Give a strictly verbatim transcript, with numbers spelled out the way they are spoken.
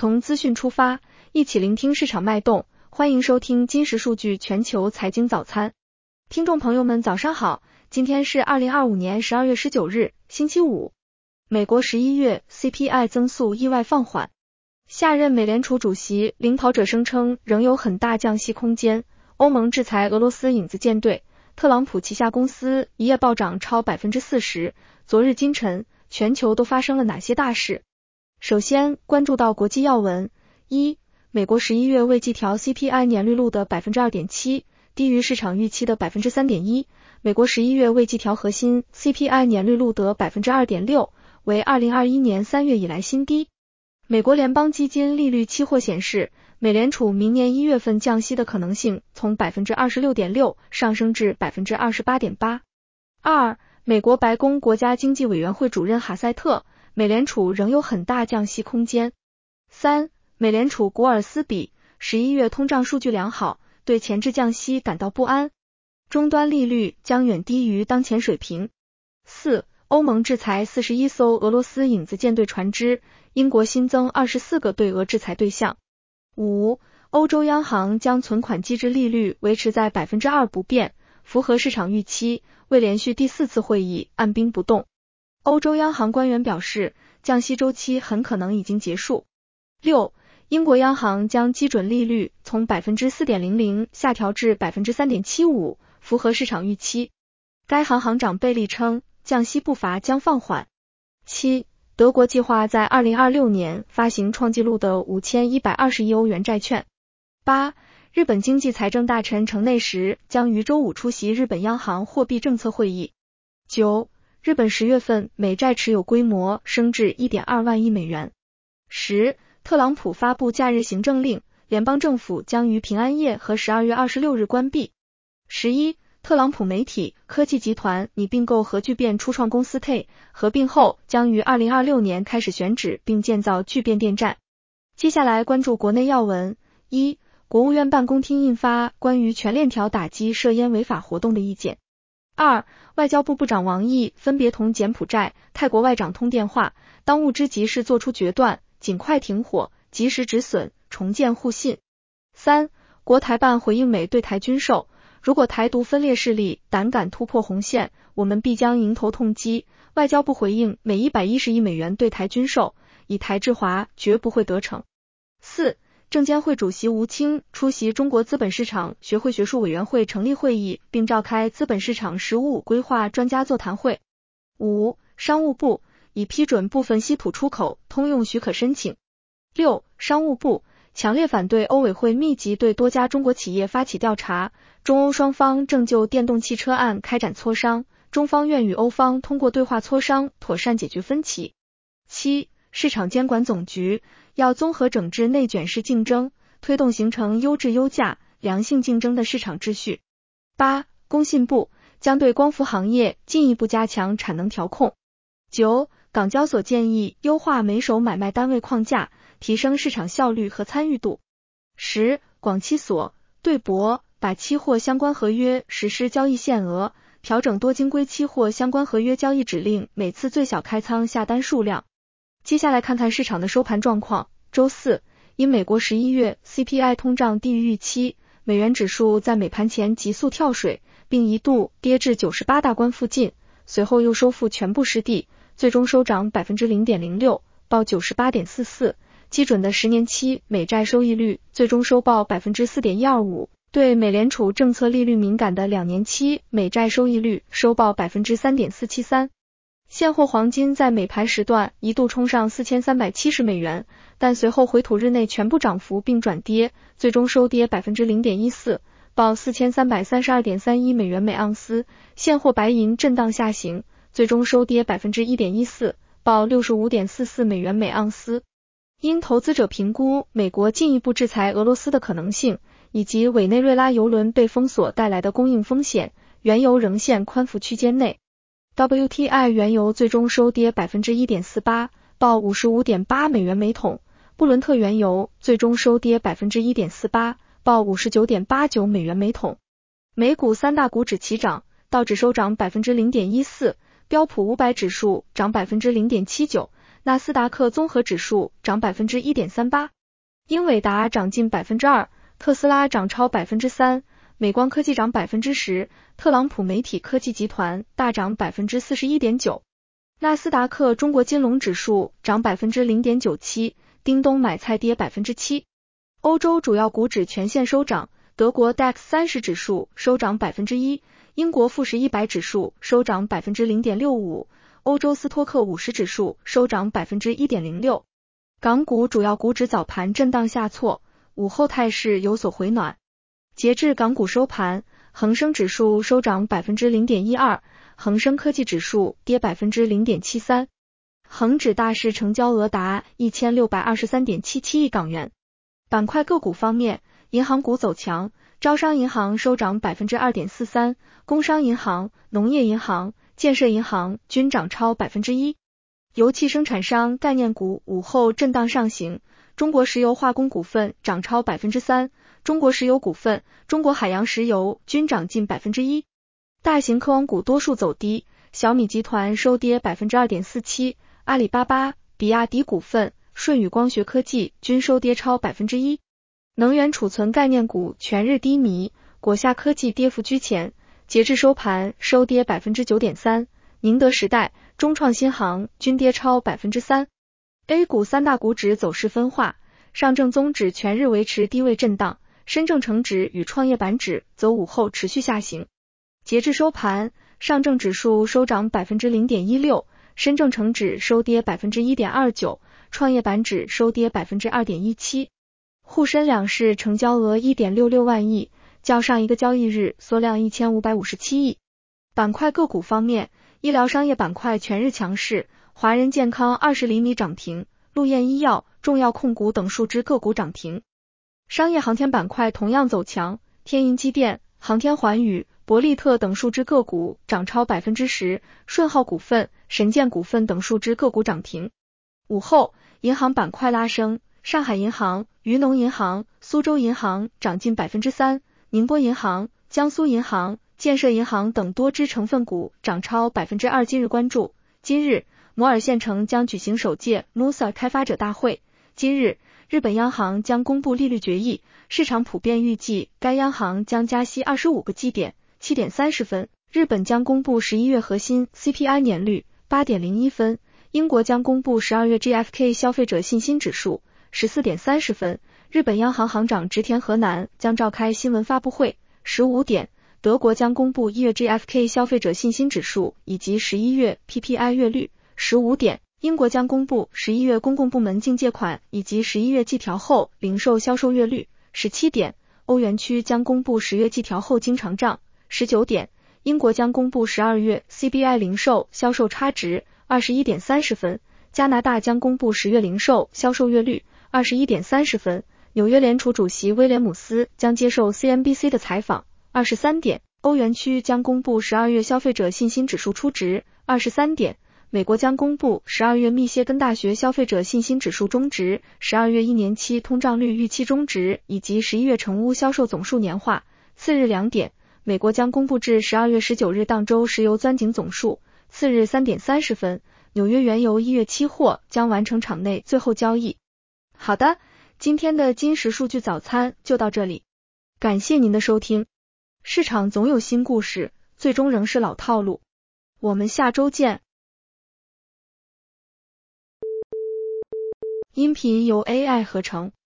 从资讯出发，一起聆听市场脉动，欢迎收听金石数据全球财经早餐。听众朋友们早上好，今天是二零二五年十二月十九日，星期五。美国十一月 C P I 增速意外放缓，下任美联储主席领跑者声称仍有很大降息空间，欧盟制裁俄罗斯影子舰队，特朗普旗下公司一夜暴涨超 百分之四十。 昨日今晨，全球都发生了哪些大事？首先关注到国际要闻。一、美国十一月未季调 C P I 年率录的 百分之二点七， 低于市场预期的 百分之三点一。 美国十一月未季调核心 C P I 年率录得 百分之二点六， 为二零二一年三月以来新低。美国联邦基金利率期货显示，美联储明年一月份降息的可能性从 百分之二十六点六 上升至 百分之二十八点八。 二、美国白宫国家经济委员会主任哈塞特，美联储仍有很大降息空间。三、美联储古尔斯比，十一月通胀数据良好，对前置降息感到不安，终端利率将远低于当前水平。四、欧盟制裁四十一艘俄罗斯影子舰队船只，英国新增二十四个对俄制裁对象。五、欧洲央行将存款机制利率维持在 百分之二 不变，符合市场预期，为连续第四次会议按兵不动。欧洲央行官员表示，降息周期很可能已经结束。六、英国央行将基准利率从 百分之四点零零 下调至 百分之三点七五， 符合市场预期。该行行长贝利称，降息步伐将放缓。七、德国计划在二零二六年发行创纪录的五千一百二十亿欧元债券。八、日本经济财政大臣城内实将于周五出席日本央行货币政策会议。九、日本十月份美债持有规模升至 一点二万亿美元。十、特朗普发布假日行政令，联邦政府将于平安夜和十二月二十六日关闭。十一、特朗普媒体科技集团拟并购核聚变初创公司 T， 合并后将于二零二六年开始选址并建造聚变电站。接下来关注国内要闻。一、国务院办公厅印发关于全链条打击涉烟违法活动的意见。二、外交部部长王毅分别同柬埔寨、泰国外长通电话，当务之急是做出决断，尽快停火，及时止损，重建互信。三、国台办回应美对台军售，如果台独分裂势力胆敢突破红线，我们必将迎头痛击。外交部回应美一百一十亿美元对台军售，以台制华绝不会得逞。四、证监会主席吴清出席中国资本市场学会学术委员会成立会议，并召开资本市场“十五五”规划专家座谈会。五、商务部已批准部分稀土出口通用许可申请。六、商务部强烈反对欧委会密集对多家中国企业发起调查，中欧双方正就电动汽车案开展磋商，中方愿与欧方通过对话磋商妥善解决分歧。七、市场监管总局要综合整治内卷式竞争，推动形成优质优价、良性竞争的市场秩序。八、工信部将对光伏行业进一步加强产能调控。九、港交所建议优化每手买卖单位框架，提升市场效率和参与度。十、广期所对博把期货相关合约实施交易限额，调整多晶硅期货相关合约交易指令每次最小开仓下单数量。接下来看看市场的收盘状况。周四，因美国十一月 C P I 通胀低于预期，美元指数在美盘前急速跳水，并一度跌至九十八大关附近，随后又收复全部失地，最终收涨 百分之零点零六， 报 九十八点四四。基准的十年期美债收益率最终收报 百分之四点一二五， 对美联储政策利率敏感的两年期美债收益率收报 百分之三点四七三。现货黄金在美盘时段一度冲上四千三百七十美元，但随后回吐日内全部涨幅并转跌，最终收跌 百分之零点一四， 报 四千三百三十二点三一美元每盎司。现货白银震荡下行，最终收跌 百分之一点一四， 报 六十五点四四美元每盎司。因投资者评估美国进一步制裁俄罗斯的可能性，以及委内瑞拉油轮被封锁带来的供应风险，原油仍现宽幅区间内。W T I 原油最终收跌 百分之一点四八， 报 五十五点八美元每桶。布伦特原油最终收跌 百分之一点四八， 报 五十九点八九美元每桶。美股三大股指齐涨，道指收涨 百分之零点一四， 标普五百指数涨 百分之零点七九， 纳斯达克综合指数涨 百分之一点三八， 英伟达涨近 百分之二， 特斯拉涨超 百分之三， 美光科技涨 百分之十， 特朗普媒体科技集团大涨 百分之四十一点九。 纳斯达克中国金龙指数涨 百分之零点九七， 叮咚买菜跌 百分之七。 欧洲主要股指全线收涨，德国 D A X 三十 指数收涨 百分之一， 英国富时一百指数收涨 百分之零点六五， 欧洲斯托克五十指数收涨 百分之一点零六。 港股主要股指早盘震荡下挫，午后态势有所回暖。截至港股收盘，恒生指数收涨 百分之零点一二， 恒生科技指数跌 百分之零点七三， 恒指大市成交额达 一千六百二十三点七七亿港元。板块个股方面，银行股走强，招商银行收涨 百分之二点四三， 工商银行、农业银行、建设银行均涨超 百分之一。 油气生产商概念股午后震荡上行，中国石油化工股份涨超 百分之三， 中国石油股份、中国海洋石油均涨近 百分之一。 大型科网股多数走低，小米集团收跌 百分之二点四七， 阿里巴巴、比亚迪股份、舜宇光学科技均收跌超 百分之一。 能源储存概念股全日低迷，果夏科技跌幅居前，截至收盘收跌 百分之九点三， 宁德时代、中创新航均跌超 百分之三。 A 股三大股指走势分化，上证综指全日维持低位震荡，深证成指与创业板指则午后持续下行。截至收盘，上证指数收涨 百分之零点一六， 深证成指收跌 百分之一点二九， 创业板指收跌 百分之二点一七。沪深两市成交额 一点六六万亿，较上一个交易日缩量一千五百五十七亿。板块个股方面，医疗商业板块全日强势，华人健康二十厘米涨停，陆燕医药、重药控股等数只个股涨停。商业航天板块同样走强，天银机电、航天环宇、博利特等数只个股涨超 百分之十， 顺浩股份、神剑股份等数只个股涨停。午后，银行板块拉升，上海银行、渝农银行、苏州银行涨近 百分之三， 宁波银行、江苏银行、建设银行等多只成分股涨超 百分之二。 今日关注，今日摩尔县城将举行首届 M U S A 开发者大会。今日日本央行将公布利率决议，市场普遍预计该央行将加息二十五个基点 七点三十 分。日本将公布十一月核心 C P I 年率 八点零一 分。英国将公布十二月 G F K 消费者信心指数十四点三十 分。日本央行行长植田和男将召开新闻发布会。十五点，德国将公布一月 G F K 消费者信心指数以及十一月 P P I 月率。十五点，英国将公布十一月公共部门净借款以及十一月季调后零售销售月率。十七点，欧元区将公布十月季调后经常账。十九点，英国将公布十二月 C B I 零售销售差值。二十一点三十分，加拿大将公布十月零售销售月率。二十一点三十分，纽约联储主席威廉姆斯将接受 C N B C 的采访。二十三点，欧元区将公布十二月消费者信心指数初值。二十三点，美国将公布十二月密歇根大学消费者信心指数终值，十二月一年期通胀率预期终值以及十一月成屋销售总数年化。次日两点，美国将公布至十二月十九日当周石油钻井总数。次日三点三十分，纽约原油一月期货将完成场内最后交易。好的，今天的金石数据早餐就到这里，感谢您的收听。市场总有新故事，最终仍是老套路。我们下周见。音频由 A I 合成。